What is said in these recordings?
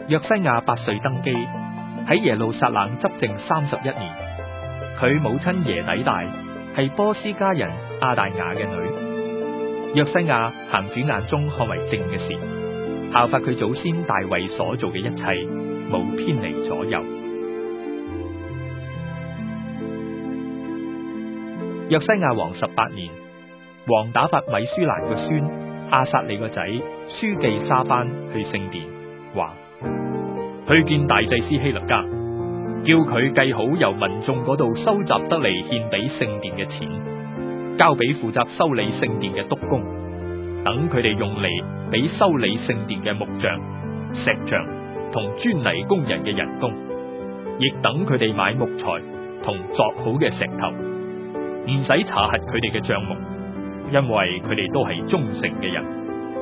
約西亞8歲登基，喺耶路撒冷執政31年。佢母親耶底大係波斯家人亞大雅嘅女。約西亞行主眼中看為正嘅事，效法佢祖先大衛所做嘅一切，冇偏離左右。約西亞王18年，王打發米舒蘭個孫亞撒利個仔書記沙番去聖殿，話去見大祭司希勒家，叫佢計好由民眾嗰度收集得嚟獻俾聖殿嘅錢，交俾負責修理聖殿嘅督工，等佢哋用嚟俾修理聖殿嘅木匠、石匠同專泥工人嘅人工，亦等佢哋買木材同鑿好嘅石頭，唔使查核佢哋嘅賬目，因為佢哋都係忠誠嘅人。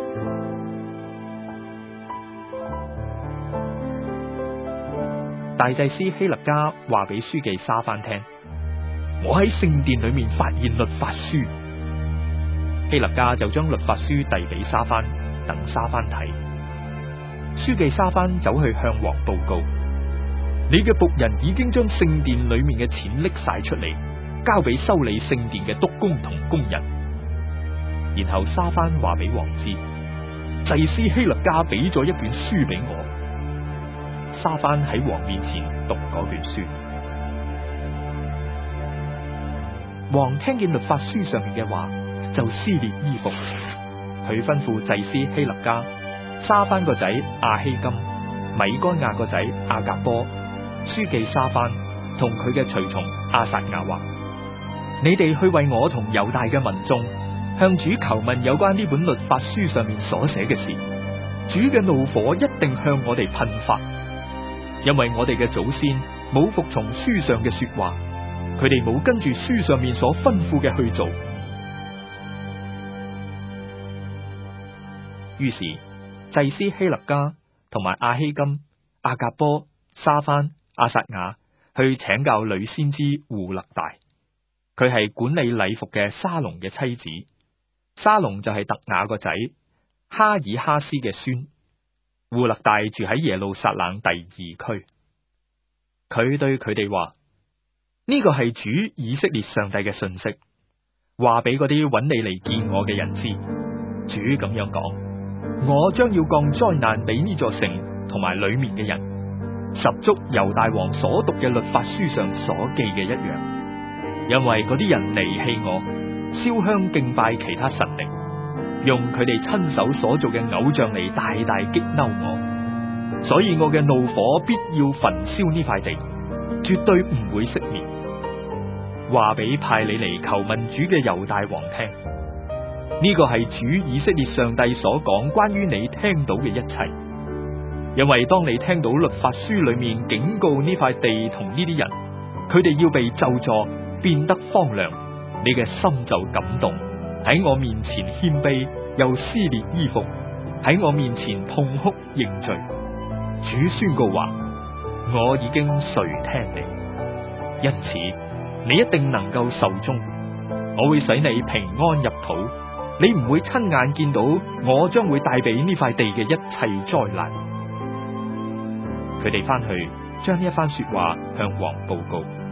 大祭司希勒家話俾書記沙番聽，我喺聖殿裏面發現律法書。希勒家就將律法書遞俾沙番，等沙番睇。書記沙番走去向王報告，你嘅僕人已經將聖殿裏面嘅錢拎晒出嚟，交俾修理聖殿嘅督工同工人。然後沙番話俾王知，祭司希勒家俾咗一卷書俾我。沙番喺王面前讀嗰卷書。王聽見律法書上面嘅話，就撕裂衣服。佢吩咐祭司希勒家、沙番個仔亞希金、米該亞個仔亞甲波、書記沙番同佢嘅隨從亞撒雅話：你哋去為我同猶大嘅民眾向主求問有關呢本律法書上面所寫嘅事。主嘅怒火一定向我哋噴發，因為我哋嘅祖先冇服從書上嘅說話，佢哋冇跟住書上面所吩咐嘅去做。於是祭司希勒家同埋亞希金、亞甲波、沙番、亞撒雅去請教女先知戶勒大，佢係管理禮服嘅沙龍嘅妻子。沙龍就係特雅個仔哈爾哈斯嘅孫。戶勒大住喺耶路撒冷第2區。佢對佢哋話：呢個係主以色列上帝嘅信息，話俾嗰啲揾你嚟見我嘅人知。主咁樣講：我將要降災難俾呢座城同埋裏面嘅人，十足猶大王所讀嘅律法書上所記嘅一樣，因為嗰啲人離棄我，燒香敬拜其他神靈，用佢哋親手所做嘅偶像嚟大大激嬲我，所以我嘅怒火必要焚燒呢塊地，絕對唔會熄滅。話俾派你嚟求問主嘅猶大王聽，呢個係主以色列上帝所講關於你聽到嘅一切。因為當你聽到律法書裏面警告呢塊地同呢啲人，佢哋要被咒詛，變得荒涼，你嘅心就感動，喺我面前謙卑，又撕裂衣服，喺我面前痛哭認罪。主宣告話：我已經垂聽你，因此你一定能夠壽終。我會使你平安入土，你唔會親眼見到我將會帶俾呢塊地嘅一切災難。佢哋翻去將呢一番說話向王報告。